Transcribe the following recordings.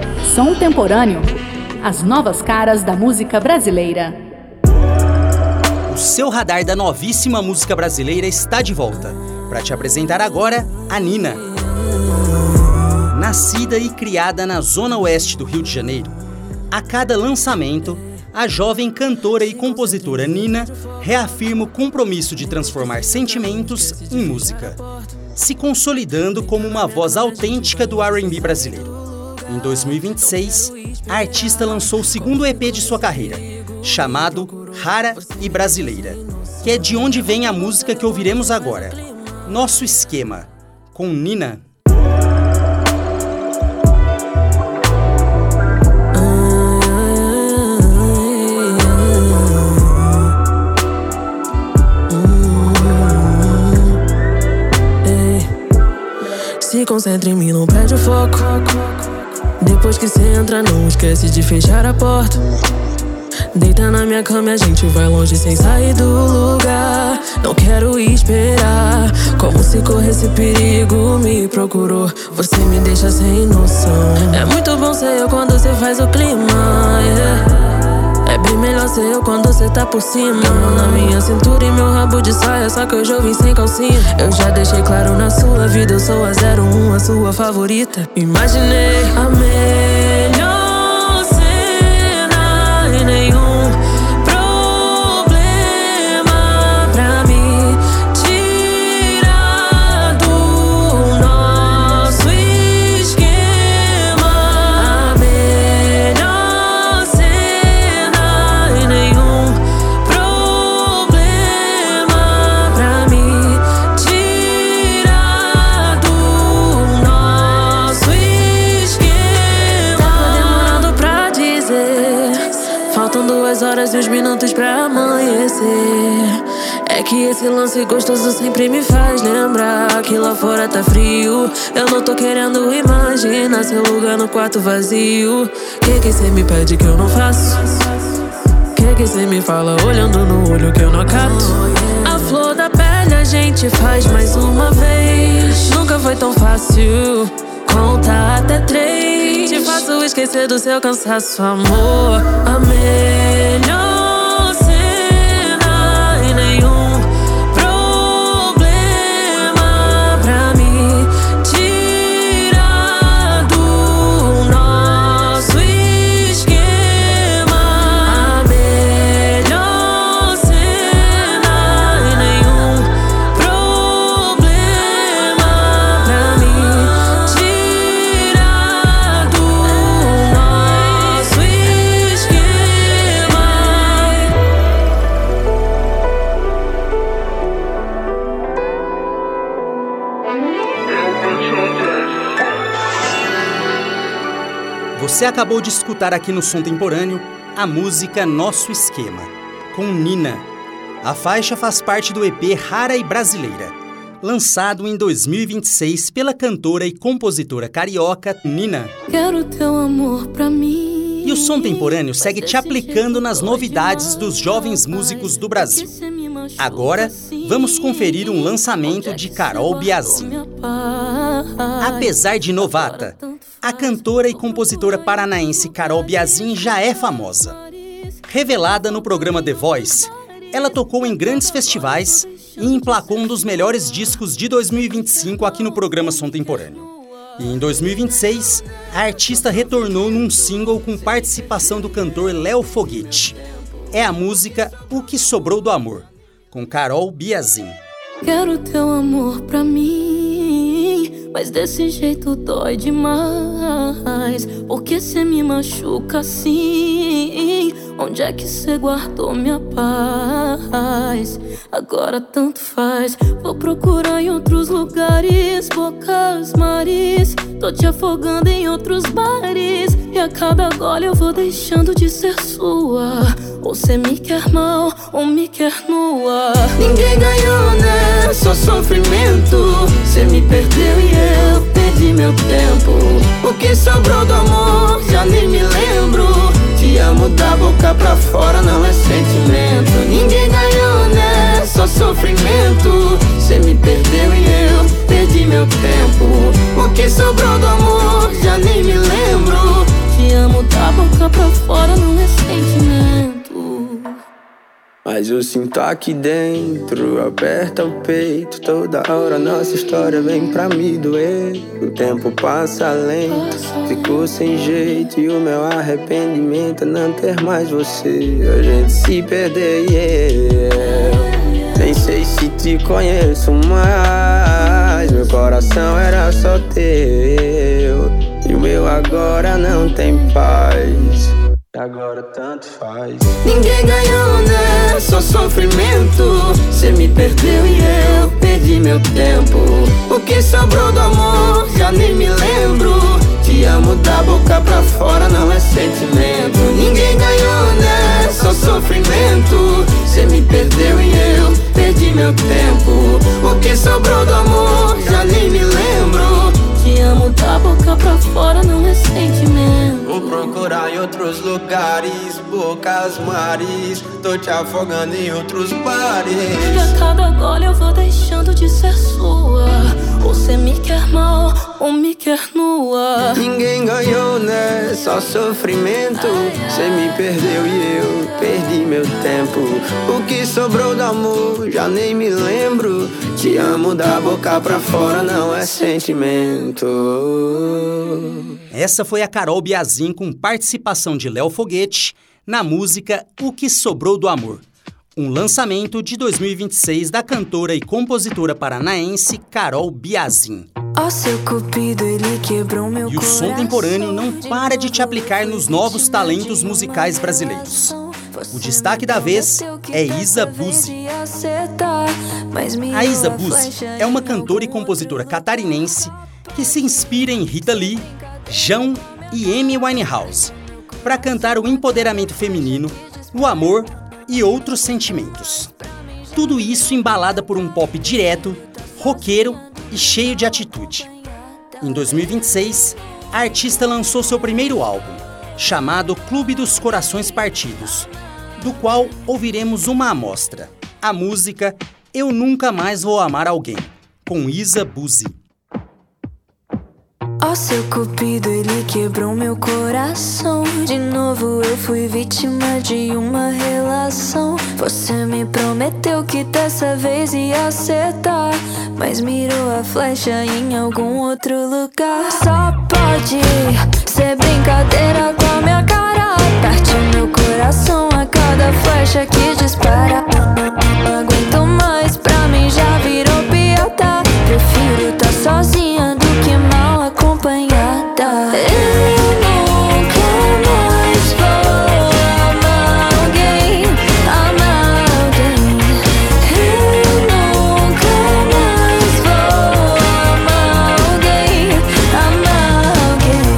Som Temporâneo. As novas caras da música brasileira. O seu radar da novíssima música brasileira está de volta. Para te apresentar agora, a Nina. Nascida e criada na zona oeste do Rio de Janeiro, a cada lançamento, a jovem cantora e compositora Nina reafirma o compromisso de transformar sentimentos em música, se consolidando como uma voz autêntica do R&B brasileiro. Em 2026, a artista lançou o segundo EP de sua carreira, chamado Rara e Brasileira, que é de onde vem a música que ouviremos agora, Nosso Esquema, com Nina. Se concentra em mim, não perde o foco. Depois que cê entra, não esquece de fechar a porta. Deita na minha cama e a gente vai longe sem sair do lugar. Não quero esperar, como se corresse perigo me procurou. Você me deixa sem noção. É muito bom ser eu quando cê faz o clima, yeah. É bem melhor ser eu quando cê tá por cima. Mão na minha cintura e meu rabo de saia, só que hoje eu vim sem calcinha. Eu já deixei claro na sua vida, eu sou a 01, a sua favorita. Imaginei a melhor cena e nenhum problema pra me tirar do nosso esquema. A melhor cena e nenhum problema pra me tirar do nosso esquema. Tava demorando pra dizer, faltam 2 horas e uns minutos pra amanhecer. É que esse lance gostoso sempre me faz lembrar que lá fora tá frio. Eu não tô querendo imaginar seu lugar no quarto vazio. Que cê me pede que eu não faço? Que cê me fala olhando no olho que eu não acato? A flor da pele a gente faz mais uma vez. Nunca foi tão fácil contar até 3. Te faço esquecer do seu cansaço, amor. A melhor cena e nenhum problema pra me tirar do nosso esquema. A melhor cena e nenhum problema pra me tirar do nosso esquema. Você acabou de escutar aqui no Som Temporâneo a música Nosso Esquema, com Nina. A faixa faz parte do EP Rara e Brasileira, lançado em 2026 pela cantora e compositora carioca Nina. Quero teu amor pra mim. E o Som Temporâneo segue te aplicando nas novidades dos jovens músicos do Brasil. Agora, vamos conferir um lançamento de Carol Biazin. Apesar de novata, a cantora e compositora paranaense Carol Biazin já é famosa. Revelada no programa The Voice, ela tocou em grandes festivais e emplacou um dos melhores discos de 2025 aqui no programa Som Temporâneo. E em 2026, a artista retornou num single com participação do cantor Léo Foguete. É a música O Que Sobrou do Amor, com Carol Biazin. Quero teu amor pra mim, mas desse jeito dói demais. Porque cê me machuca assim? Onde é que cê guardou minha paz? Agora tanto faz. Vou procurar em outros lugares, bocas, mares. Tô te afogando em outros bares. E a cada gole eu vou deixando de ser sua. Ou cê me quer mal, ou me quer nua. Ninguém ganhou, né? Só sofrimento. Cê me perdeu e eu perdi meu tempo. O que sobrou do amor, já nem me lembro. Te amo da boca pra fora, não é sentimento. Ninguém ganhou, né? Só sofrimento. Cê me perdeu e eu perdi meu tempo. O que sobrou do amor, já nem me lembro. mas eu sinto aqui dentro, aperta o peito. Toda hora nossa história vem pra me doer. O tempo passa lento, ficou sem jeito. E o meu arrependimento é não ter mais você. A gente se perder, nem sei se te conheço mais. Meu coração era só teu, e o meu agora não tem paz. Agora tanto faz. Ninguém ganhou, né? Só sofrimento. Cê me perdeu e eu perdi meu tempo. O que sobrou do amor, já nem me lembro. Te amo da boca pra fora, não é sentimento. Ninguém ganhou, né? Só sofrimento. Cê me perdeu e eu perdi meu tempo. O que sobrou do amor, já nem me lembro. Te amo da boca pra fora, não é sentimento. Vou procurar em outros lugares, bocas, mares. Tô te afogando em outros bares. E a cada gole eu vou deixando de ser sua. Ou cê me quer mal, ou me quer nua. Ninguém ganhou, né? Só sofrimento. Cê me perdeu e eu perdi meu tempo. O que sobrou do amor, já nem me lembro. Te amo da boca pra fora, não é sentimento. Essa foi a Carol Biazin com participação de Léo Foguete na música O Que Sobrou do Amor, um lançamento de 2026 da cantora e compositora paranaense Carol Biazin. Ó seu cupido, ele quebrou meu coração. E o som contemporâneo não para de te aplicar nos novos talentos musicais brasileiros. O destaque da vez é Isa Buzzi. A Isa Buzzi é uma cantora e compositora catarinense que se inspira em Rita Lee, Jão e Amy Winehouse para cantar o empoderamento feminino, o amor e outros sentimentos. Tudo isso embalada por um pop direto, roqueiro e cheio de atitude. Em 2026, a artista lançou seu primeiro álbum, chamado Clube dos Corações Partidos, do qual ouviremos uma amostra, a música Eu Nunca Mais Vou Amar Alguém, com Isa Buzzi. Ó seu cupido, ele quebrou meu coração. De novo eu fui vítima de uma relação. Você me prometeu que dessa vez ia acertar, mas mirou a flecha em algum outro lugar. Só pode ser brincadeira com a minha cara. Partiu meu coração a cada flecha que dispara. Não aguento mais, pra mim já virou piada. Prefiro tá sozinha do que mal acompanhada. Eu nunca mais vou amar alguém, amar alguém. Eu nunca mais vou amar alguém, amar alguém.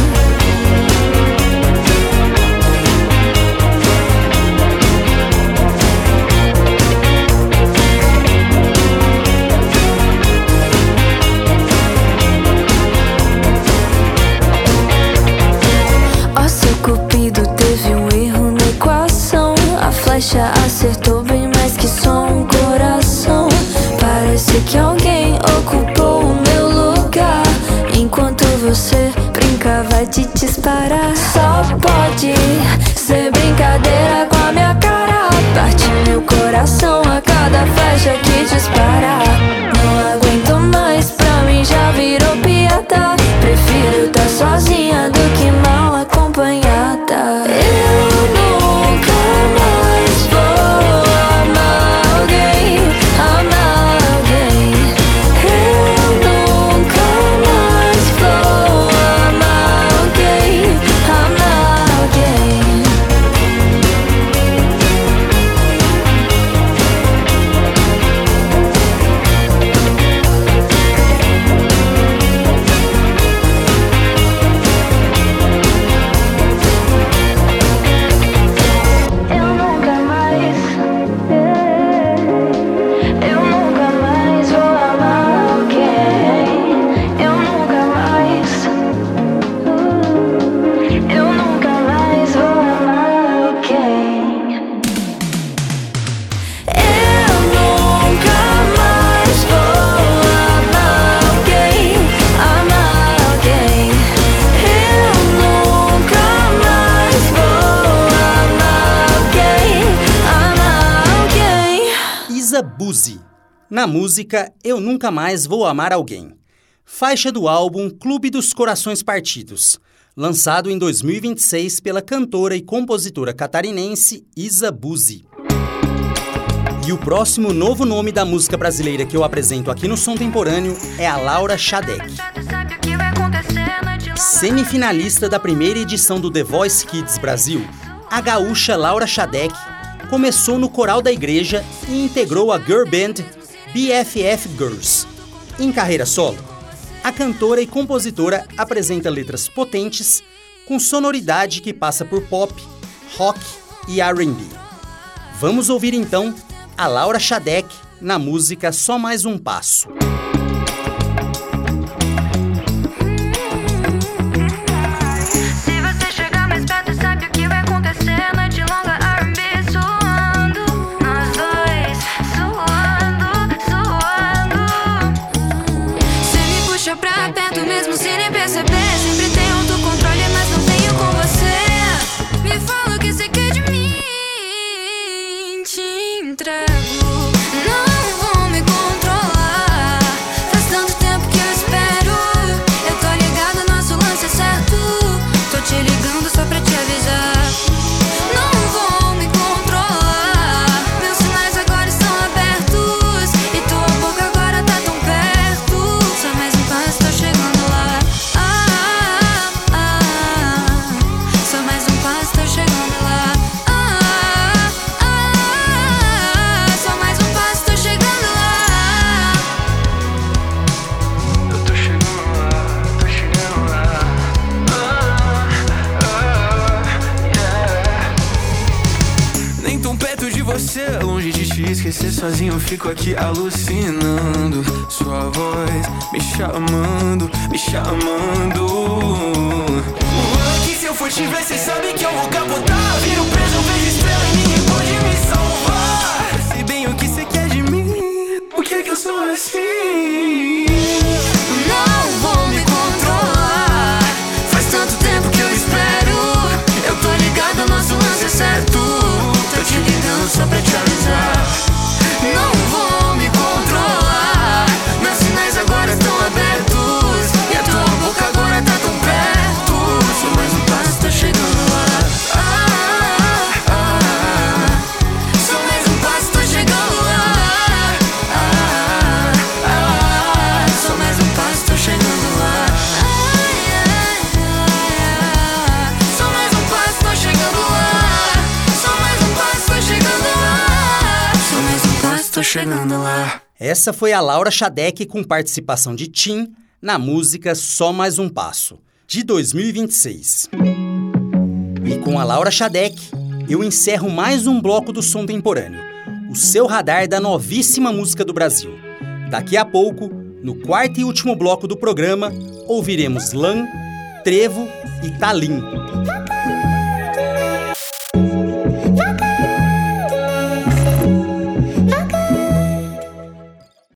Ó seu cupido, teve um erro na equação. A flecha acertou bem mais que só um coração. Parece que alguém ocupou o meu lugar. Enquanto você brinca, vai te disparar. Só pode ser brincadeira com a minha cara. Parte meu coração a cada flecha que dispara. Não aguento mais, pra mim já virou piada. Prefiro tá sozinha do que mal acompanhada. Eu nunca mais vou amar alguém, amar alguém. Eu nunca mais vou amar alguém, amar alguém. Buzzi, na música Eu Nunca Mais Vou Amar Alguém, faixa do álbum Clube dos Corações Partidos, lançado em 2026 pela cantora e compositora catarinense Isa Buzzi. E o próximo novo nome da música brasileira que eu apresento aqui no Som Temporâneo é a Laura Shadek. Semifinalista da primeira edição do The Voice Kids Brasil, a gaúcha Laura Shadek começou no coral da igreja e integrou a girl band BFF Girls. Em carreira solo, a cantora e compositora apresenta letras potentes com sonoridade que passa por pop, rock e R&B. Vamos ouvir então a Laura Shadek na música Só Mais Um Passo. Esquecer sozinho, eu fico aqui alucinando. Sua voz me chamando, me chamando. Que se eu for te ver, cê sabe que eu vou capotar. Viro preso, vejo estrela e ninguém pode me salvar. Sei bem o que cê quer de mim, por que eu sou assim? Não vou me controlar. Faz tanto tempo que eu espero. Eu tô ligado, nosso lance é certo. Tô te ligando só pra te avisar. Não vou me controlar. Meus sinais agora estão abertos e a tua boca agora tá tão perto. Só mais um passo, tô chegando lá. Só mais um passo, tô chegando lá. Só mais um passo, tô chegando lá. Só mais um passo, tô chegando lá. Só mais um passo, tô chegando lá. Só mais um passo, tô chegando lá. Essa foi a Laura Shadek com participação de Tim na música Só Mais Um Passo, de 2026. E com a Laura Shadek, eu encerro mais um bloco do Som Temporâneo, o seu radar da novíssima música do Brasil. Daqui a pouco, no quarto e último bloco do programa, ouviremos Lan, Trevo e Talim.